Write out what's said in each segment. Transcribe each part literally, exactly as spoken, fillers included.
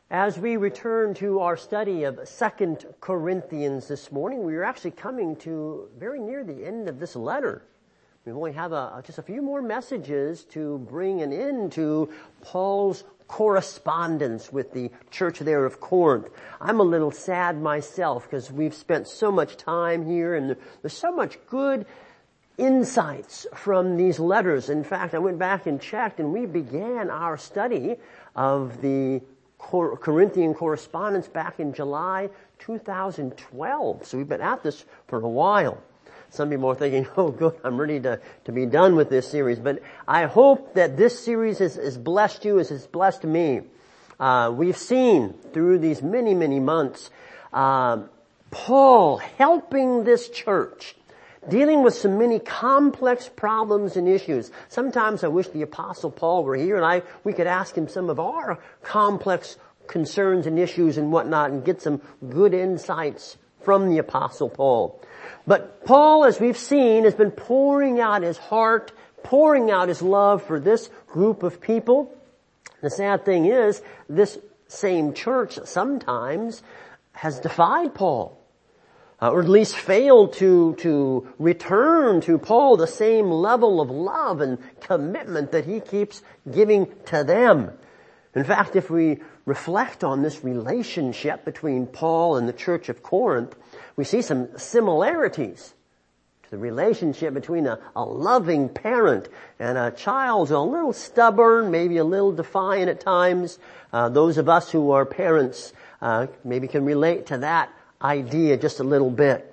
As we return to our study of Second Corinthians this morning, we are actually coming to very near the end of this letter. We only have a, just a few more messages to bring an end to Paul's correspondence with the church there of Corinth. I'm a little sad myself because we've spent so much time here and there's so much good insights from these letters. In fact, I went back and checked and we began our study of the Corinthian correspondence back in July two thousand twelve. So we've been at this for a while. Some people are thinking, oh good, I'm ready to, to be done with this series. But I hope that this series has, has blessed you as it's blessed me. Uh, we've seen through these many, many months, uh, Paul helping this church, dealing with some many complex problems and issues. Sometimes I wish the Apostle Paul were here and I, we could ask him some of our complex concerns and issues and whatnot and get some good insights from the Apostle Paul. But Paul, as we've seen, has been pouring out his heart, pouring out his love for this group of people. The sad thing is, this same church sometimes has defied Paul. Uh, or at least failed to, to return to Paul the same level of love and commitment that he keeps giving to them. In fact, if we reflect on this relationship between Paul and the church of Corinth, we see some similarities to the relationship between a, a loving parent and a child who's a little stubborn, maybe a little defiant at times. Uh, those of us who are parents uh, maybe can relate to that idea just a little bit.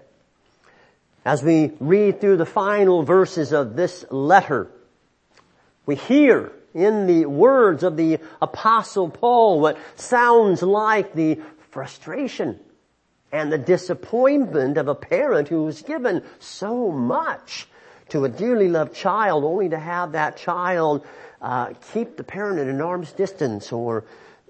As we read through the final verses of this letter, we hear in the words of the Apostle Paul what sounds like the frustration and the disappointment of a parent who has given so much to a dearly loved child only to have that child uh, keep the parent at an arm's distance or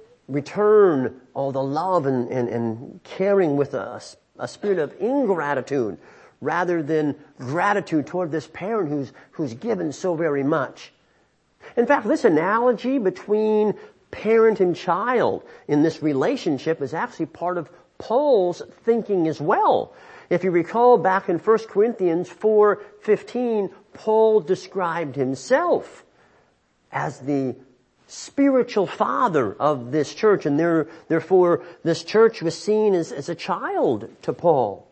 return all the love and, and, and caring with a, a spirit of ingratitude rather than gratitude toward this parent who's, who's given so very much. In fact, this analogy between parent and child in this relationship is actually part of Paul's thinking as well. If you recall back in First Corinthians four fifteen, Paul described himself as the spiritual father of this church, and there, therefore this church was seen as, as a child to Paul.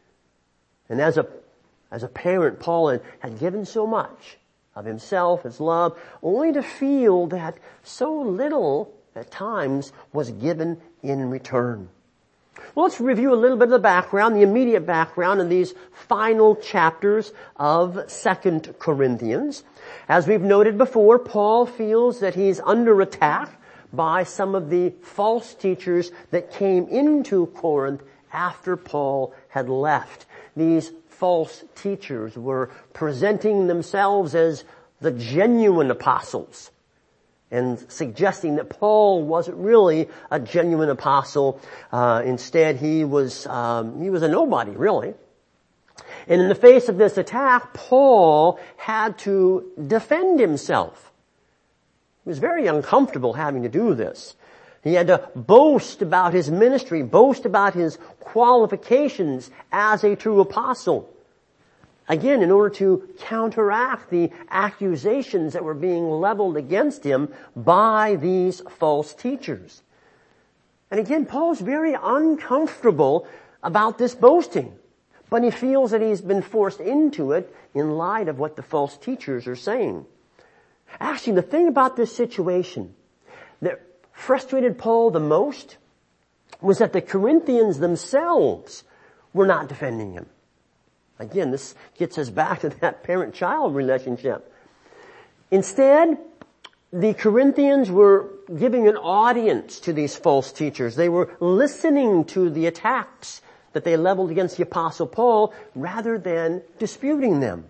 And as a, as a parent, Paul had, had given so much of himself, his love, only to feel that so little at times was given in return. Well, let's review a little bit of the background, the immediate background in these final chapters of Second Corinthians. As we've noted before, Paul feels that he's under attack by some of the false teachers that came into Corinth after Paul had left. These false teachers were presenting themselves as the genuine apostles and suggesting that Paul wasn't really a genuine apostle. Uh, instead, he was um, he was a nobody, really. And in the face of this attack, Paul had to defend himself. He was very uncomfortable having to do this. He had to boast about his ministry, boast about his qualifications as a true apostle. Again, in order to counteract the accusations that were being leveled against him by these false teachers. And again, Paul's very uncomfortable about this boasting. But he feels that he's been forced into it in light of what the false teachers are saying. Actually, the thing about this situation that frustrated Paul the most was that the Corinthians themselves were not defending him. Again, this gets us back to that parent-child relationship. Instead, the Corinthians were giving an audience to these false teachers. They were listening to the attacks that they leveled against the Apostle Paul rather than disputing them.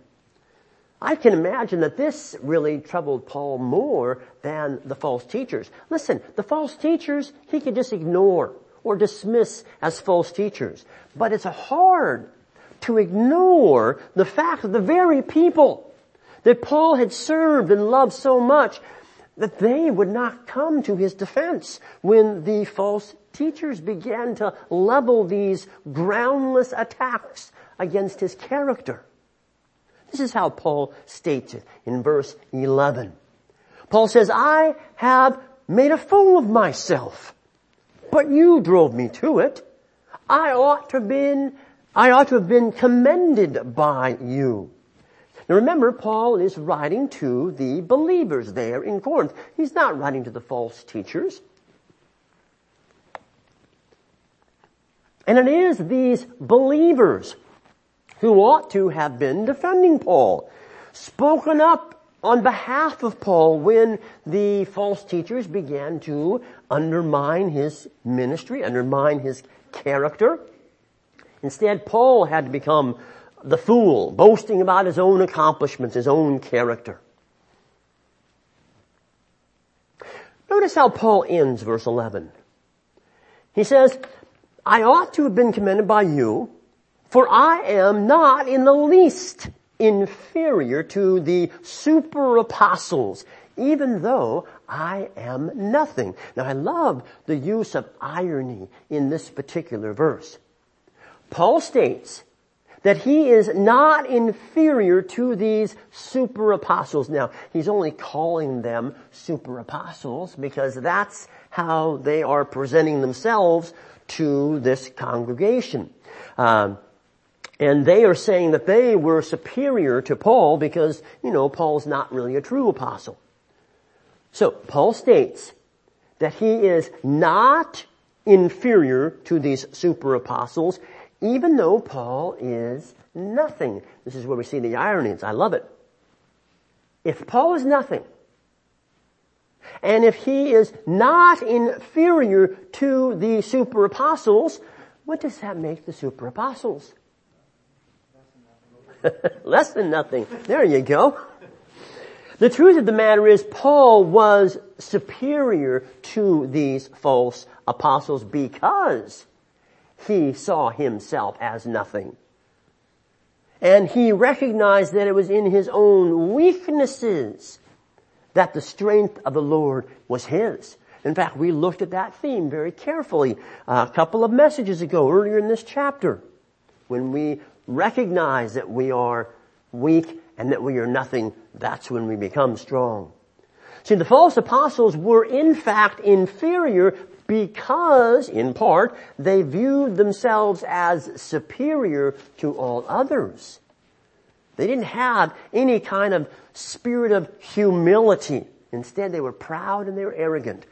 I can imagine that this really troubled Paul more than the false teachers. Listen, the false teachers he could just ignore or dismiss as false teachers. But it's hard to ignore the fact that the very people that Paul had served and loved so much, that they would not come to his defense when the false teachers began to level these groundless attacks against his character. This is how Paul states it in verse eleven. Paul says, I have made a fool of myself, but you drove me to it. I ought to have been, I ought to have been commended by you. Now remember, Paul is writing to the believers there in Corinth. He's not writing to the false teachers. And it is these believers who ought to have been defending Paul, spoken up on behalf of Paul when the false teachers began to undermine his ministry, undermine his character. Instead, Paul had to become the fool, boasting about his own accomplishments, his own character. Notice how Paul ends verse eleven. He says, I ought to have been commended by you, for I am not in the least inferior to the super apostles, even though I am nothing. Now I love the use of irony in this particular verse. Paul states that he is not inferior to these super apostles. Now, he's only calling them super apostles because that's how they are presenting themselves to this congregation. Um, and they are saying that they were superior to Paul because, you know, Paul's not really a true apostle. So, Paul states that he is not inferior to these super apostles, even though Paul is nothing. This is where we see the ironies. I love it. If Paul is nothing, and if he is not inferior to the super apostles, what does that make the super apostles? Less than nothing. There you go. The truth of the matter is Paul was superior to these false apostles because he saw himself as nothing. And he recognized that it was in his own weaknesses that the strength of the Lord was his. In fact, we looked at that theme very carefully a couple of messages ago, earlier in this chapter, when we recognize that we are weak and that we are nothing. That's when we become strong. See, the false apostles were in fact inferior because, in part, they viewed themselves as superior to all others. They didn't have any kind of spirit of humility. Instead, they were proud and they were arrogant.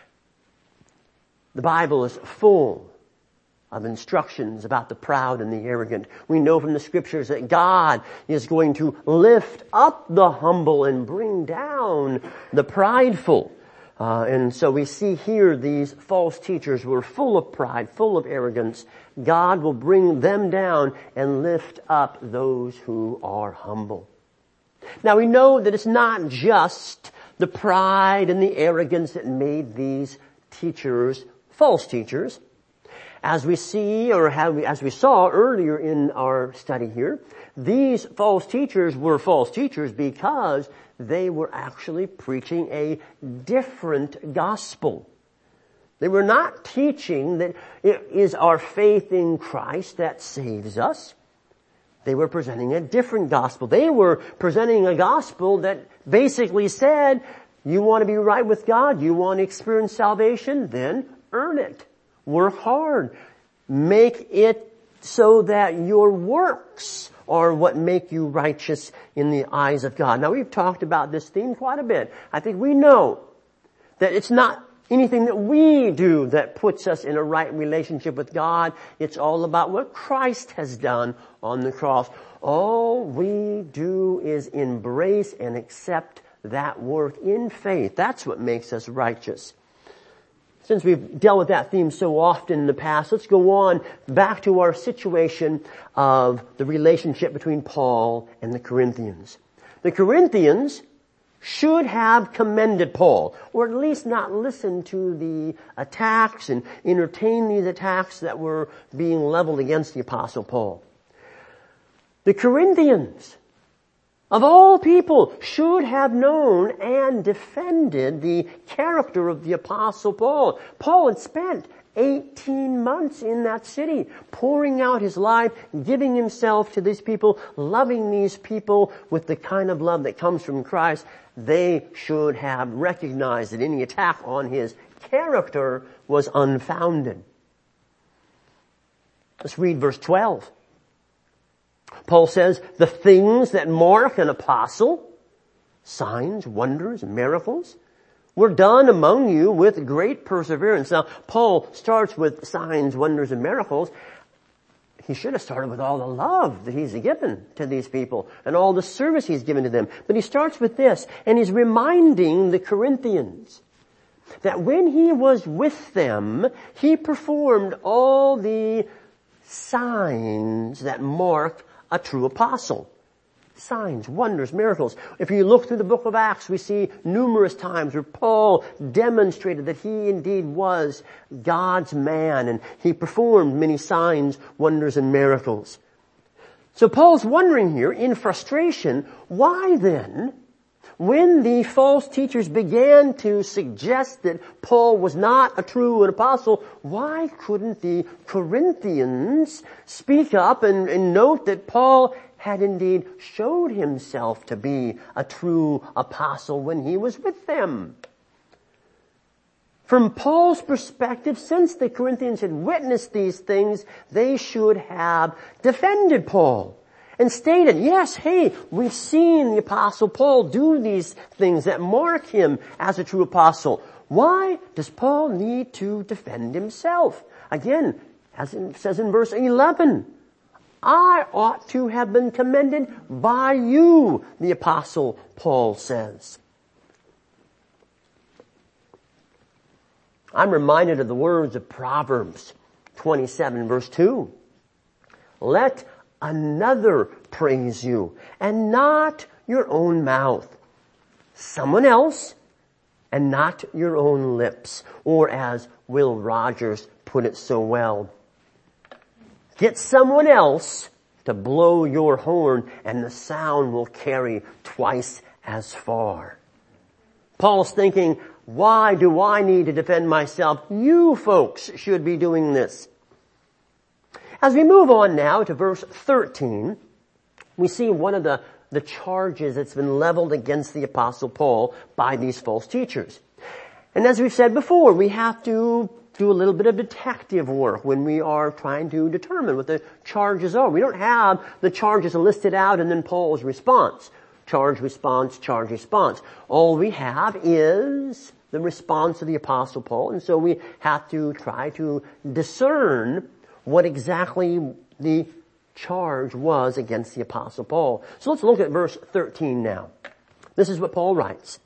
The Bible is full of instructions about the proud and the arrogant. We know from the scriptures that God is going to lift up the humble and bring down the prideful. Uh, and so we see here these false teachers were full of pride, full of arrogance. God will bring them down and lift up those who are humble. Now we know that it's not just the pride and the arrogance that made these teachers false teachers. As we see, or have, as we saw earlier in our study here, these false teachers were false teachers because they were actually preaching a different gospel. They were not teaching that it is our faith in Christ that saves us. They were presenting a different gospel. They were presenting a gospel that basically said, you want to be right with God, you want to experience salvation, then earn it. Work hard. Make it so that your works are what make you righteous in the eyes of God. Now we've talked about this theme quite a bit. I think we know that it's not anything that we do that puts us in a right relationship with God. It's all about what Christ has done on the cross. All we do is embrace and accept that work in faith. That's what makes us righteous. Since we've dealt with that theme so often in the past, let's go on back to our situation of the relationship between Paul and the Corinthians. The Corinthians should have commended Paul, or at least not listened to the attacks and entertain these attacks that were being leveled against the Apostle Paul. The Corinthians of all people, should have known and defended the character of the Apostle Paul. Paul had spent eighteen months in that city, pouring out his life, giving himself to these people, loving these people with the kind of love that comes from Christ. They should have recognized that any attack on his character was unfounded. Let's read verse twelve. Paul says, the things that mark an apostle, signs, wonders, miracles, were done among you with great perseverance. Now, Paul starts with signs, wonders, and miracles. He should have started with all the love that he's given to these people and all the service he's given to them. But he starts with this, and he's reminding the Corinthians that when he was with them, he performed all the signs that mark a true apostle. Signs, wonders, miracles. If you look through the book of Acts, we see numerous times where Paul demonstrated that he indeed was God's man, and he performed many signs, wonders, and miracles. So Paul's wondering here, in frustration, why then, when the false teachers began to suggest that Paul was not a true apostle, why couldn't the Corinthians speak up and, and note that Paul had indeed showed himself to be a true apostle when he was with them? From Paul's perspective, since the Corinthians had witnessed these things, they should have defended Paul and stated, yes, hey, we've seen the Apostle Paul do these things that mark him as a true apostle. Why does Paul need to defend himself? Again, as it says in verse eleven, I ought to have been commended by you, the Apostle Paul says. I'm reminded of the words of Proverbs twenty-seven, verse two. Let another praise you, and not your own mouth. Someone else, and not your own lips. Or as Will Rogers put it so well, get someone else to blow your horn, and the sound will carry twice as far. Paul's thinking, why do I need to defend myself? You folks should be doing this. As we move on now to verse thirteen, we see one of the, the charges that's been leveled against the Apostle Paul by these false teachers. And as we've said before, we have to do a little bit of detective work when we are trying to determine what the charges are. We don't have the charges listed out and then Paul's response. Charge, response, charge, response. All we have is the response of the Apostle Paul, and so we have to try to discern what exactly the charge was against the Apostle Paul. So let's look at verse thirteen now. This is what Paul writes.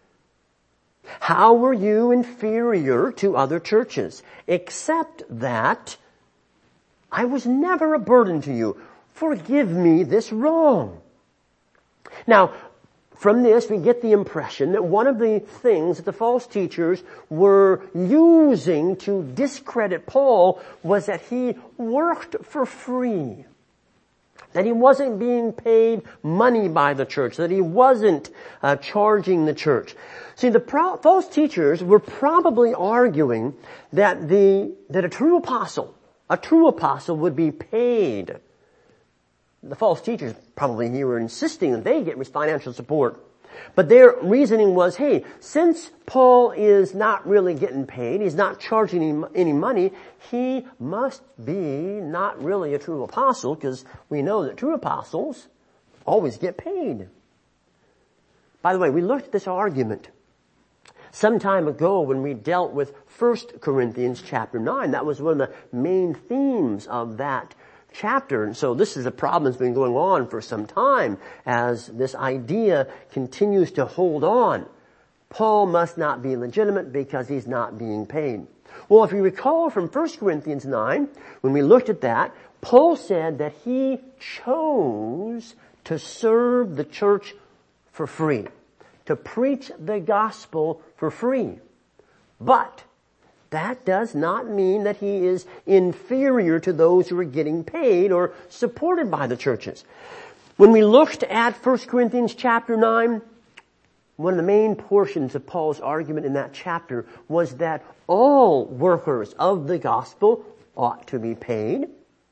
How were you inferior to other churches, except that I was never a burden to you? Forgive me this wrong. Now, from this, we get the impression that one of the things that the false teachers were using to discredit Paul was that he worked for free, that he wasn't being paid money by the church, that he wasn't uh, charging the church. See, the pro- false teachers were probably arguing that the that a true apostle, a true apostle would be paid. The false teachers probably here were insisting that they get financial support. But their reasoning was, hey, since Paul is not really getting paid, he's not charging any, any money, he must be not really a true apostle, because we know that true apostles always get paid. By the way, we looked at this argument some time ago when we dealt with First Corinthians chapter nine. That was one of the main themes of that chapter. And so this is a problem that's been going on for some time as this idea continues to hold on. Paul must not be legitimate because he's not being paid. Well, if you recall from First Corinthians nine, when we looked at that, Paul said that he chose to serve the church for free, to preach the gospel for free. But that does not mean that he is inferior to those who are getting paid or supported by the churches. When we looked at First Corinthians chapter nine, one of the main portions of Paul's argument in that chapter was that all workers of the gospel ought to be paid.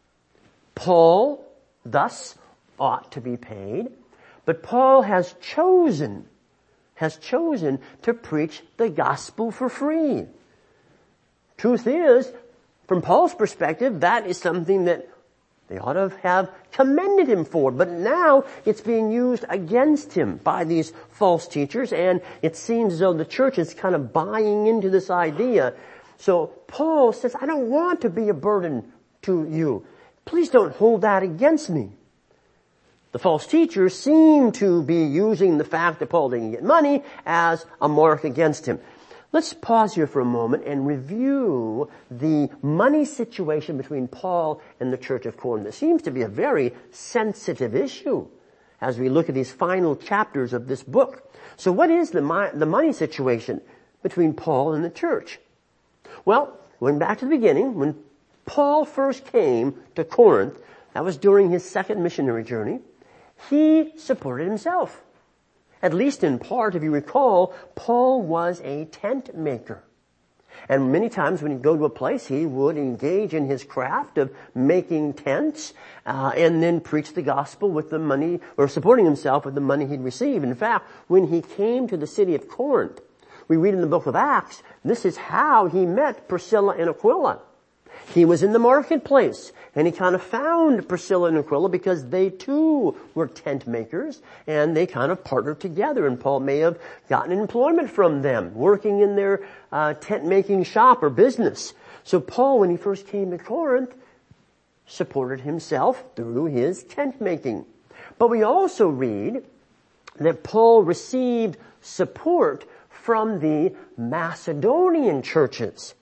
Paul, thus, ought to be paid. But Paul has chosen, has chosen to preach the gospel for free. Truth is, from Paul's perspective, that is something that they ought to have commended him for. But now it's being used against him by these false teachers, and it seems as though the church is kind of buying into this idea. So Paul says, I don't want to be a burden to you. Please don't hold that against me. The false teachers seem to be using the fact that Paul didn't get money as a mark against him. Let's pause here for a moment and review the money situation between Paul and the church of Corinth. It seems to be a very sensitive issue as we look at these final chapters of this book. So what is the, mo- the money situation between Paul and the church? Well, going back to the beginning, when Paul first came to Corinth, that was during his second missionary journey, he supported himself. At least in part, if you recall, Paul was a tent maker. And many times when he'd go to a place, he would engage in his craft of making tents, uh, and then preach the gospel with the money, or supporting himself with the money he'd received. In fact, when he came to the city of Corinth, we read in the book of Acts, this is how he met Priscilla and Aquila. He was in the marketplace, and he kind of found Priscilla and Aquila because they too were tent makers, and they kind of partnered together, and Paul may have gotten employment from them, working in their uh, tent-making shop or business. So Paul, when he first came to Corinth, supported himself through his tent-making. But we also read that Paul received support from the Macedonian churches.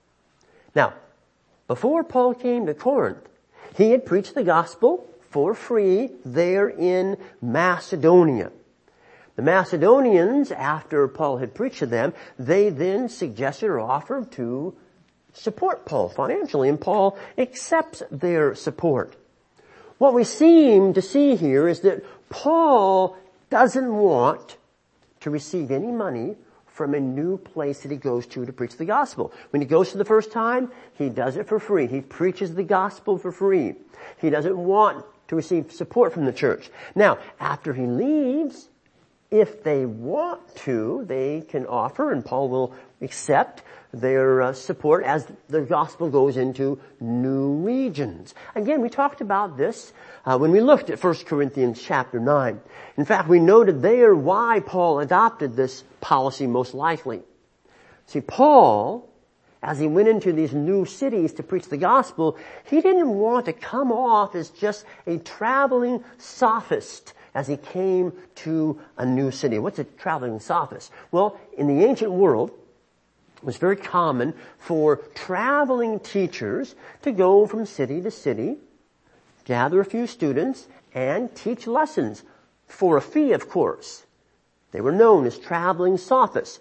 Now, before Paul came to Corinth, he had preached the gospel for free there in Macedonia. The Macedonians, after Paul had preached to them, they then suggested or offered to support Paul financially, and Paul accepts their support. What we seem to see here is that Paul doesn't want to receive any money from a new place that he goes to to preach the gospel. When he goes for the first time, he does it for free. He preaches the gospel for free. He doesn't want to receive support from the church. Now, after he leaves, if they want to, they can offer, and Paul will accept their uh, support as the gospel goes into new regions. Again, we talked about this uh, when we looked at First Corinthians chapter nine. In fact, we noted there why Paul adopted this policy most likely. See, Paul, as he went into these new cities to preach the gospel, he didn't want to come off as just a traveling sophist as he came to a new city. What's a traveling sophist? Well, in the ancient world, it was very common for traveling teachers to go from city to city, gather a few students, and teach lessons for a fee, of course. They were known as traveling sophists.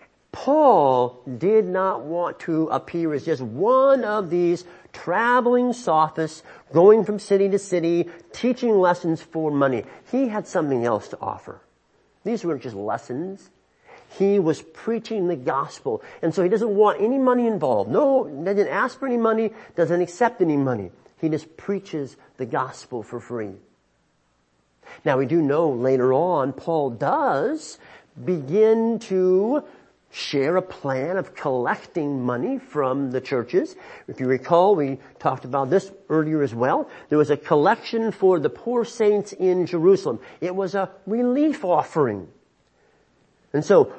Paul did not want to appear as just one of these traveling sophists going from city to city, teaching lessons for money. He had something else to offer. These weren't just lessons. He was preaching the gospel. And so he doesn't want any money involved. No, doesn't ask for any money, doesn't accept any money. He just preaches the gospel for free. Now we do know later on, Paul does begin to share a plan of collecting money from the churches. If you recall, we talked about this earlier as well. There was a collection for the poor saints in Jerusalem. It was a relief offering. And so,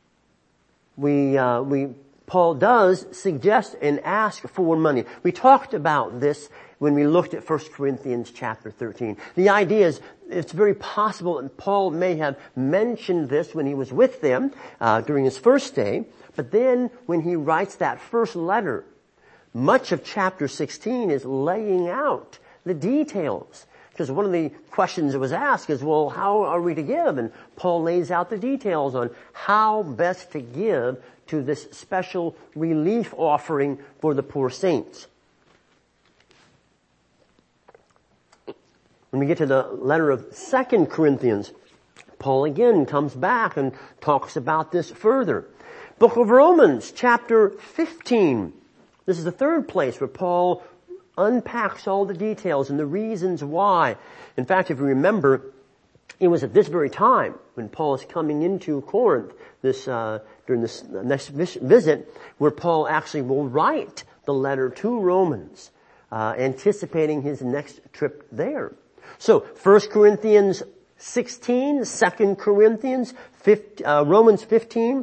we, uh, we, Paul does suggest and ask for money. We talked about this when we looked at First Corinthians chapter thirteen. The idea is, it's very possible that Paul may have mentioned this when he was with them, uh, during his first day, but then when he writes that first letter, much of chapter sixteen is laying out the details. Because one of the questions that was asked is, well, how are we to give? And Paul lays out the details on how best to give to this special relief offering for the poor saints. When we get to the letter of Second Corinthians, Paul again comes back and talks about this further. Book of Romans, chapter fifteen. This is the third place where Paul unpacks all the details and the reasons why. In fact, if you remember, it was at this very time when Paul is coming into Corinth, this uh, during this next visit, where Paul actually will write the letter to Romans, uh, anticipating his next trip there. So, First Corinthians sixteen, Second Corinthians, fifteen, uh, Romans fifteen,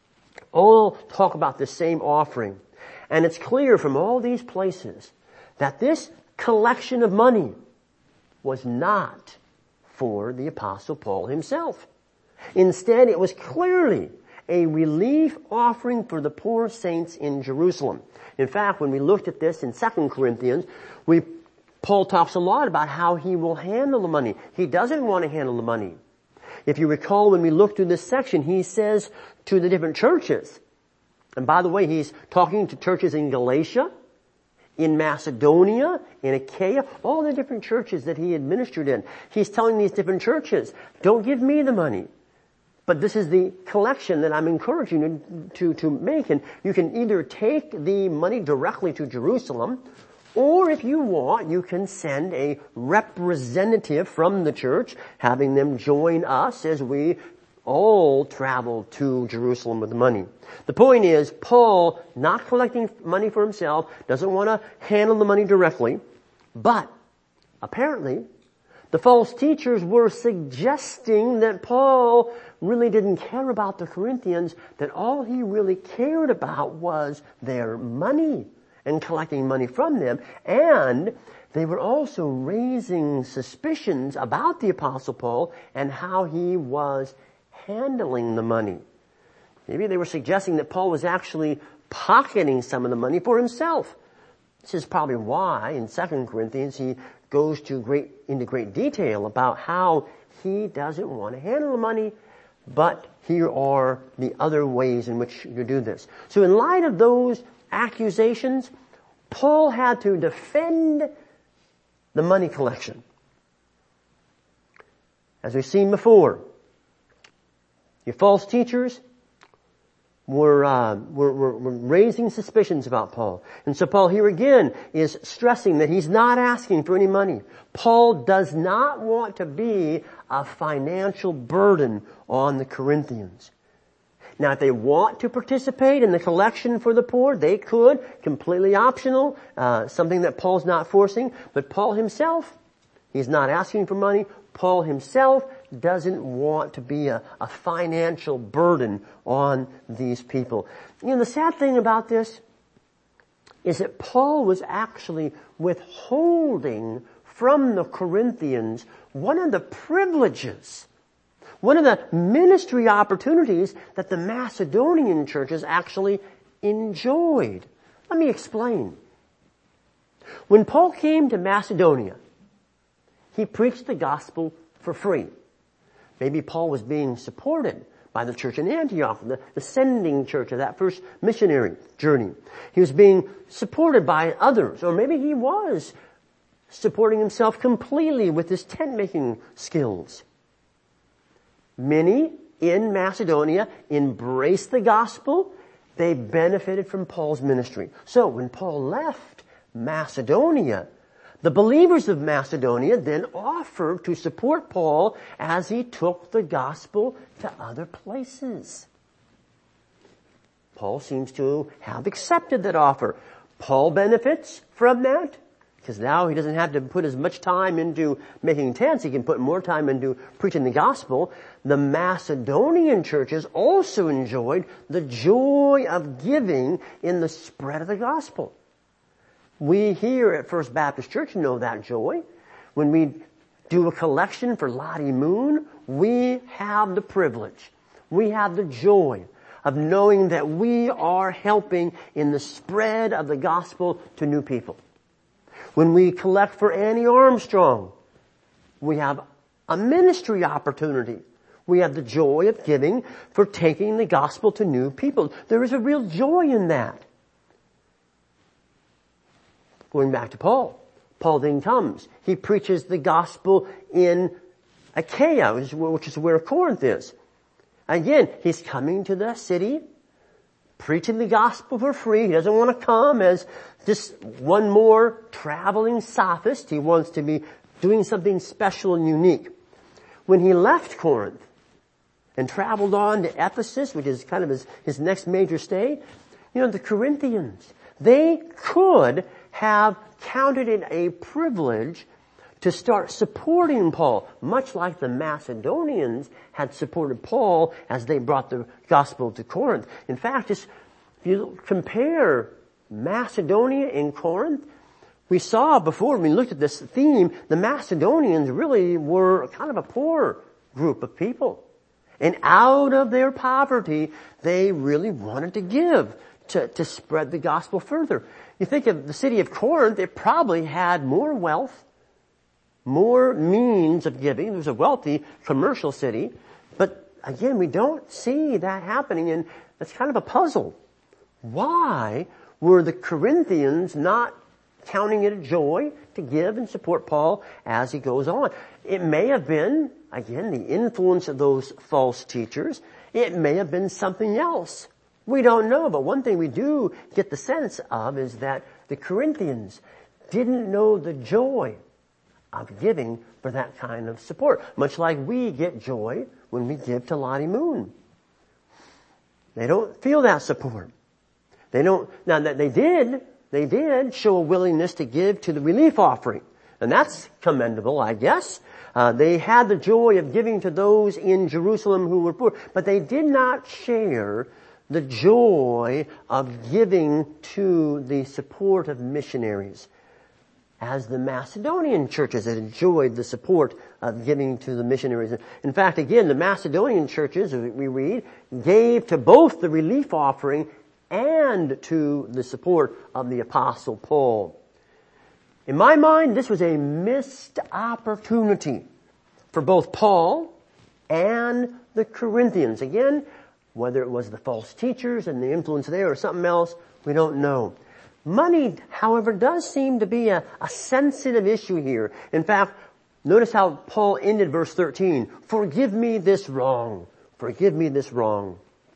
all talk about the same offering. And it's clear from all these places that this collection of money was not for the Apostle Paul himself. Instead, it was clearly a relief offering for the poor saints in Jerusalem. In fact, when we looked at this in Second Corinthians, we Paul talks a lot about how he will handle the money. He doesn't want to handle the money. If you recall, when we looked through this section, he says to the different churches, and by the way, he's talking to churches in Galatia, in Macedonia, in Achaia, all the different churches that he administered in. He's telling these different churches, don't give me the money, but this is the collection that I'm encouraging you to, to make. And you can either take the money directly to Jerusalem, or if you want, you can send a representative from the church, having them join us as we all travel to Jerusalem with the money. The point is, Paul, not collecting money for himself, doesn't want to handle the money directly, but apparently the false teachers were suggesting that Paul really didn't care about the Corinthians, that all he really cared about was their money and collecting money from them, and they were also raising suspicions about the Apostle Paul and how he was handling the money. Maybe they were suggesting that Paul was actually pocketing some of the money for himself. This is probably why in Second Corinthians he goes to great, into great detail about how he doesn't want to handle the money, but here are the other ways in which you do this. So in light of those accusations, Paul had to defend the money collection. As we've seen before, your false teachers were, uh, were, were, were raising suspicions about Paul. And so Paul here again is stressing that he's not asking for any money. Paul does not want to be a financial burden on the Corinthians. Now, if they want to participate in the collection for the poor, they could, completely optional, uh, something that Paul's not forcing. But Paul himself, he's not asking for money. Paul himself doesn't want to be a, a financial burden on these people. You know, the sad thing about this is that Paul was actually withholding from the Corinthians one of the privileges, one of the ministry opportunities that the Macedonian churches actually enjoyed. Let me explain. When Paul came to Macedonia, he preached the gospel for free. Maybe Paul was being supported by the church in Antioch, the, the sending church of that first missionary journey. He was being supported by others, or maybe he was supporting himself completely with his tent-making skills. Many in Macedonia embraced the gospel. They benefited from Paul's ministry. So when Paul left Macedonia, the believers of Macedonia then offered to support Paul as he took the gospel to other places. Paul seems to have accepted that offer. Paul benefits from that because now he doesn't have to put as much time into making tents. He can put more time into preaching the gospel. The Macedonian churches also enjoyed the joy of giving in the spread of the gospel. We here at First Baptist Church know that joy. When we do a collection for Lottie Moon, we have the privilege, we have the joy of knowing that we are helping in the spread of the gospel to new people. When we collect for Annie Armstrong, we have a ministry opportunity. We have the joy of giving for taking the gospel to new people. There is a real joy in that. Going back to Paul. Paul then comes. He preaches the gospel in Achaia, which is where Corinth is. Again, he's coming to the city, preaching the gospel for free. He doesn't want to come as just one more traveling sophist. He wants to be doing something special and unique. When he left Corinth and traveled on to Ephesus, which is kind of his, his next major stay, you know, the Corinthians, they could have counted it a privilege to start supporting Paul, much like the Macedonians had supported Paul as they brought the gospel to Corinth. In fact, just, if you compare Macedonia and Corinth, we saw before when we looked at this theme, the Macedonians really were kind of a poor group of people. And out of their poverty, they really wanted to give to, to spread the gospel further. You think of the city of Corinth, it probably had more wealth, more means of giving. It was a wealthy commercial city. But again, we don't see that happening, and that's kind of a puzzle. Why were the Corinthians not counting it a joy to give and support Paul as he goes on? It may have been, again, the influence of those false teachers. It may have been something else. We don't know, but one thing we do get the sense of is that the Corinthians didn't know the joy of giving for that kind of support, much like we get joy when we give to Lottie Moon. They don't feel that support. They don't, now that they did, they did show a willingness to give to the relief offering. And that's commendable, I guess. Uh, they had the joy of giving to those in Jerusalem who were poor, but they did not share the joy of giving to the support of missionaries, as the Macedonian churches had enjoyed the support of giving to the missionaries. In fact, again, the Macedonian churches, as we read, gave to both the relief offering and to the support of the Apostle Paul. In my mind, this was a missed opportunity for both Paul and the Corinthians. Again, whether it was the false teachers and the influence there or something else, we don't know. Money, however, does seem to be a, a sensitive issue here. In fact, notice how Paul ended verse thirteen. Forgive me this wrong. Forgive me this wrong.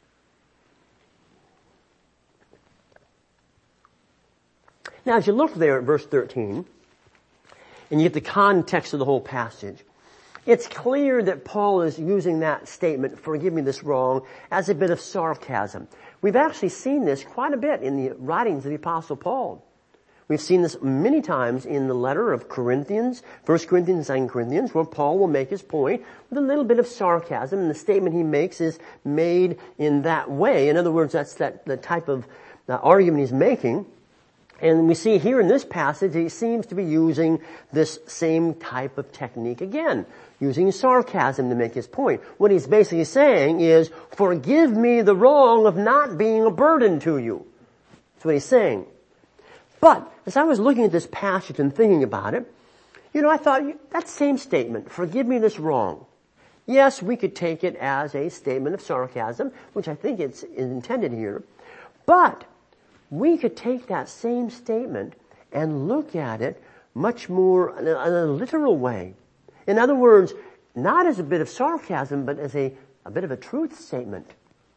Now, as you look there at verse thirteen, and you get the context of the whole passage, it's clear that Paul is using that statement, forgive me this wrong, as a bit of sarcasm. We've actually seen this quite a bit in the writings of the Apostle Paul. We've seen this many times in the letter of Corinthians, First Corinthians and Second Corinthians, where Paul will make his point with a little bit of sarcasm, and the statement he makes is made in that way. In other words, that's that the type of uh, argument he's making. And we see here in this passage, he seems to be using this same type of technique again, using sarcasm to make his point. What he's basically saying is, forgive me the wrong of not being a burden to you. That's what he's saying. But as I was looking at this passage and thinking about it, you know, I thought, that same statement, forgive me this wrong. Yes, we could take it as a statement of sarcasm, which I think it's intended here. But we could take that same statement and look at it much more in a, in a literal way. In other words, not as a bit of sarcasm, but as a, a bit of a truth statement.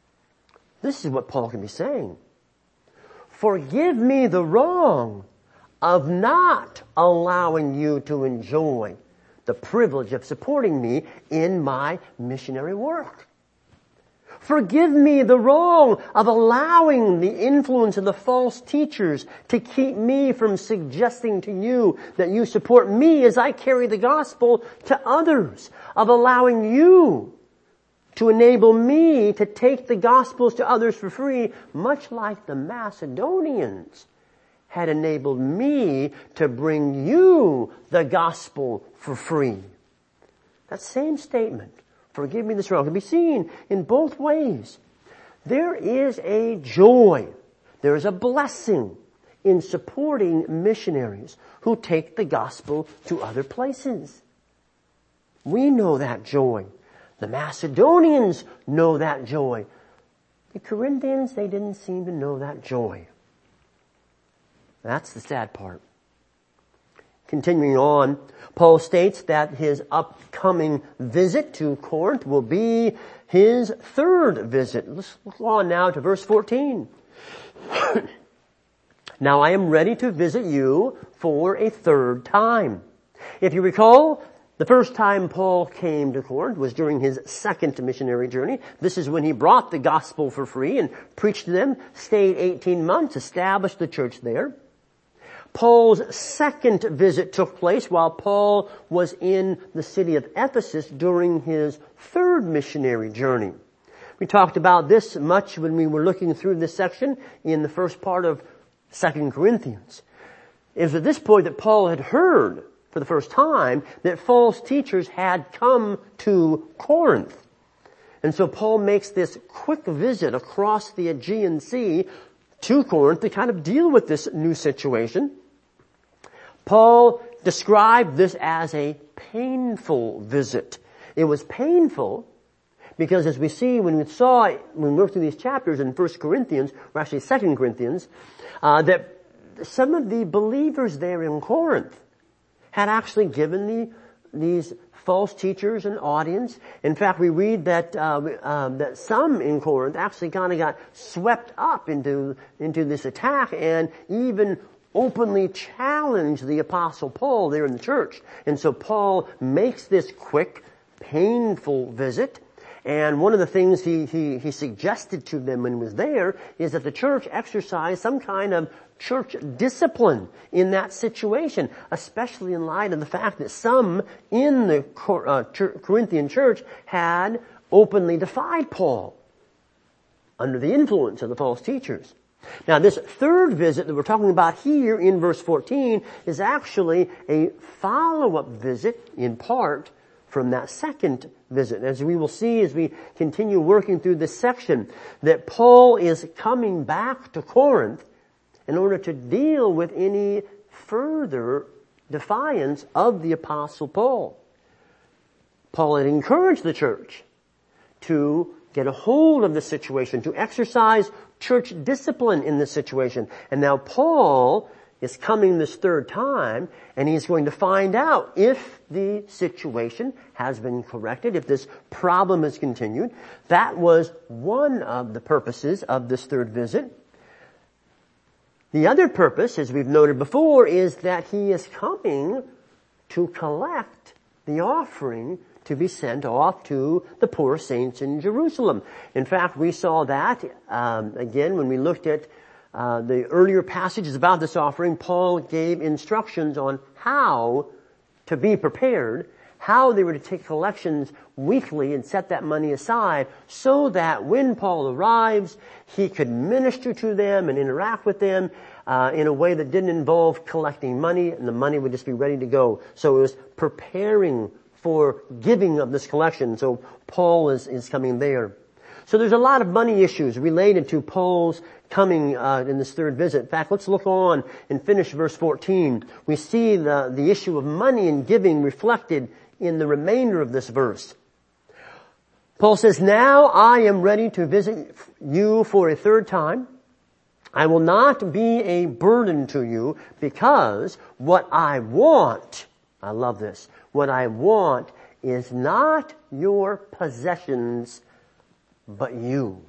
This is what Paul can be saying. Forgive me the wrong of not allowing you to enjoy the privilege of supporting me in my missionary work. Forgive me the wrong of allowing the influence of the false teachers to keep me from suggesting to you that you support me as I carry the gospel to others, of allowing you to enable me to take the gospels to others for free, much like the Macedonians had enabled me to bring you the gospel for free. That same statement, forgive me this wrong, can be seen in both ways. There is a joy, there is a blessing in supporting missionaries who take the gospel to other places. We know that joy. The Macedonians know that joy. The Corinthians, they didn't seem to know that joy. That's the sad part. Continuing on, Paul states that his upcoming visit to Corinth will be his third visit. Let's look on now to verse fourteen. Now I am ready to visit you for a third time. If you recall, the first time Paul came to Corinth was during his second missionary journey. This is when he brought the gospel for free and preached to them, stayed eighteen months, established the church there. Paul's second visit took place while Paul was in the city of Ephesus during his third missionary journey. We talked about this much when we were looking through this section in the first part of Second Corinthians. It was at this point that Paul had heard for the first time that false teachers had come to Corinth. And so Paul makes this quick visit across the Aegean Sea to Corinth to kind of deal with this new situation. Paul described this as a painful visit. It was painful because, as we see when we saw, when we worked through these chapters in First Corinthians, or actually Second Corinthians, uh, that some of the believers there in Corinth had actually given the, these false teachers an audience. In fact, we read that uh, um, that some in Corinth actually kind of got swept up into into this attack and even openly challenged the Apostle Paul there in the church. And so Paul makes this quick, painful visit. And one of the things he, he, he suggested to them when he was there is that the church exercise some kind of church discipline in that situation, especially in light of the fact that some in the uh, Corinthian church had openly defied Paul under the influence of the false teachers. Now, this third visit that we're talking about here in verse fourteen is actually a follow-up visit in part from that second visit. As we will see as we continue working through this section, that Paul is coming back to Corinth in order to deal with any further defiance of the Apostle Paul. Paul had encouraged the church to get a hold of the situation, to exercise church discipline in this situation. And now Paul is coming this third time, and he's going to find out if the situation has been corrected, if this problem has continued. That was one of the purposes of this third visit. The other purpose, as we've noted before, is that he is coming to collect the offering to be sent off to the poor saints in Jerusalem. In fact, we saw that, um, again, when we looked at uh, the earlier passages about this offering. Paul gave instructions on how to be prepared, how they were to take collections weekly and set that money aside so that when Paul arrives, he could minister to them and interact with them uh, in a way that didn't involve collecting money, and the money would just be ready to go. So it was preparing for giving of this collection. So Paul is, is coming there. So there's a lot of money issues related to Paul's coming uh, in this third visit. In fact, let's look on and finish verse fourteen. We see the, the issue of money and giving reflected in the remainder of this verse. Paul says, "Now I am ready to visit you for a third time. I will not be a burden to you, because what I want," I love this, "what I want is not your possessions, but you."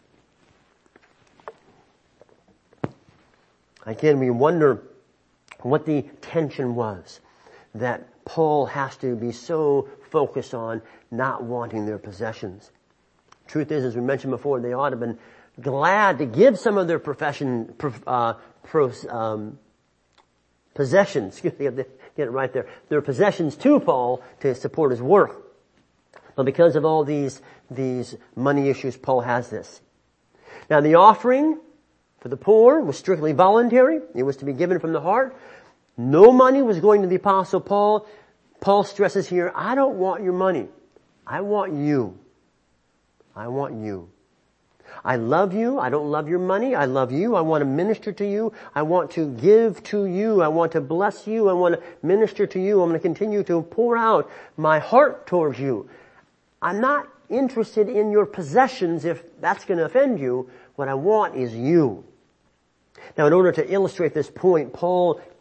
Again, we wonder what the tension was that Paul has to be so focused on not wanting their possessions. Truth is, as we mentioned before, they ought to have been glad to give some of their profession, uh, pros, um, possessions, get it right there, their possessions to Paul to support his work. But because of all these, these money issues, Paul has this. Now, the offering for the poor was strictly voluntary. It was to be given from the heart. No money was going to the Apostle Paul. Paul stresses here, I don't want your money. I want you. I want you. I love you. I don't love your money. I love you. I want to minister to you. I want to give to you. I want to bless you. I want to minister to you. I'm going to continue to pour out my heart towards you. I'm not interested in your possessions if that's going to offend you. What I want is you. Now, in order to illustrate this point, Paul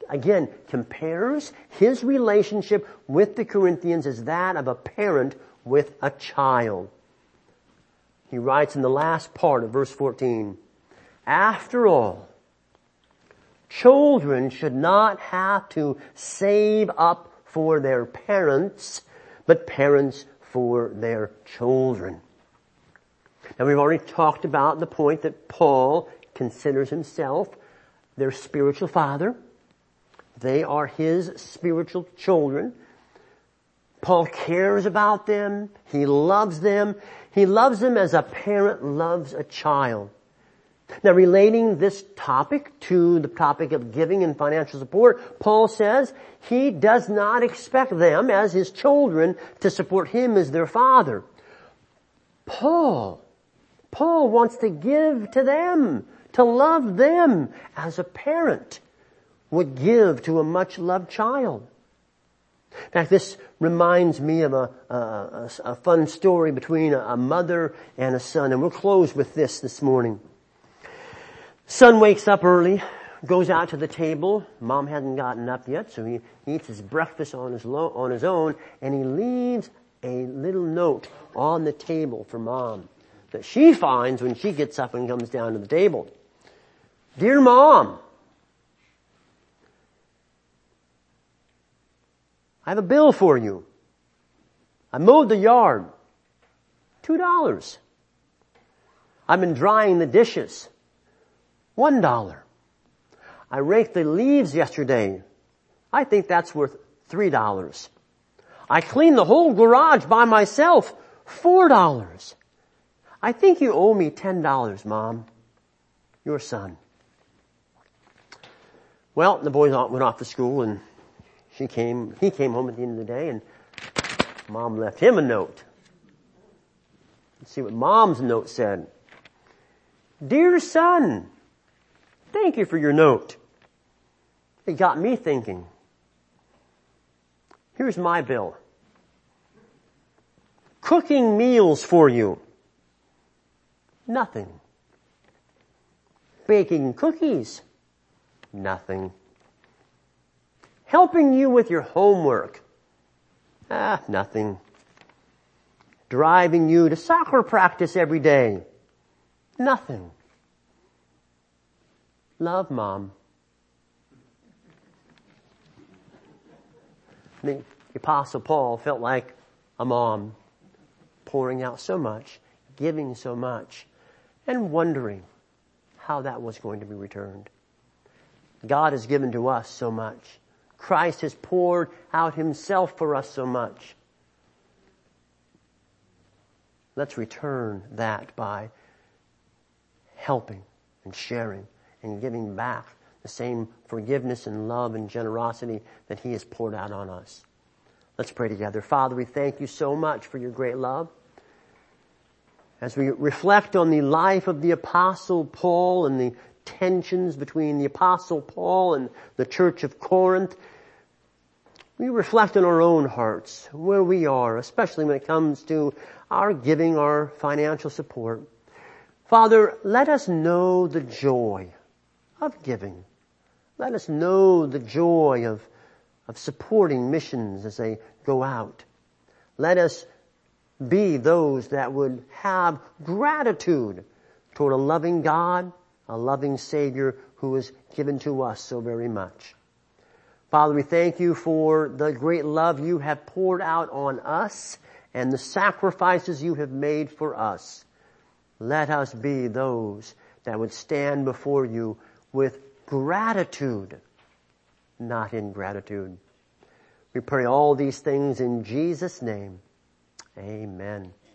again, compares his relationship with the Corinthians as that of a parent with a child. He writes in the last part of verse fourteen, after all, children should not have to save up for their parents, but parents for their children. Now we've already talked about the point that Paul considers himself their spiritual father. They are his spiritual children. Paul cares about them. He loves them. He loves them as a parent loves a child. Now, relating this topic to the topic of giving and financial support, Paul says he does not expect them as his children to support him as their father. Paul, Paul wants to give to them, to love them as a parent would give to a much loved child. In fact, this reminds me of a, a, a fun story between a, a mother and a son, and we'll close with this this morning. Son wakes up early, goes out to the table. Mom hasn't gotten up yet, so he, he eats his breakfast on his, lo- on his own, and he leaves a little note on the table for Mom that she finds when she gets up and comes down to the table. Dear Mom, I have a bill for you. I mowed the yard. Two dollars. I've been drying the dishes. One dollar. I raked the leaves yesterday. I think that's worth three dollars. I cleaned the whole garage by myself. Four dollars. I think you owe me ten dollars, Mom. Your son. Well, the boys went off to school and she came, he came home at the end of the day and Mom left him a note. Let's see what Mom's note said. Dear son, thank you for your note. It got me thinking. Here's my bill. Cooking meals for you. Nothing. Baking cookies. Nothing. Helping you with your homework. Ah, nothing. Driving you to soccer practice every day. Nothing. Love, Mom. The Apostle Paul felt like a mom, pouring out so much, giving so much, and wondering how that was going to be returned. God has given to us so much. Christ has poured out himself for us so much. Let's return that by helping and sharing and giving back the same forgiveness and love and generosity that he has poured out on us. Let's pray together. Father, we thank you so much for your great love. As we reflect on the life of the Apostle Paul and the tensions between the Apostle Paul and the Church of Corinth, we reflect on our own hearts, where we are, especially when it comes to our giving, our financial support. Father, let us know the joy of giving. Let us know the joy of, of supporting missions as they go out. Let us be those that would have gratitude toward a loving God, a loving Savior who has given to us so very much. Father, we thank you for the great love you have poured out on us and the sacrifices you have made for us. Let us be those that would stand before you with gratitude, not ingratitude. We pray all these things in Jesus' name. Amen.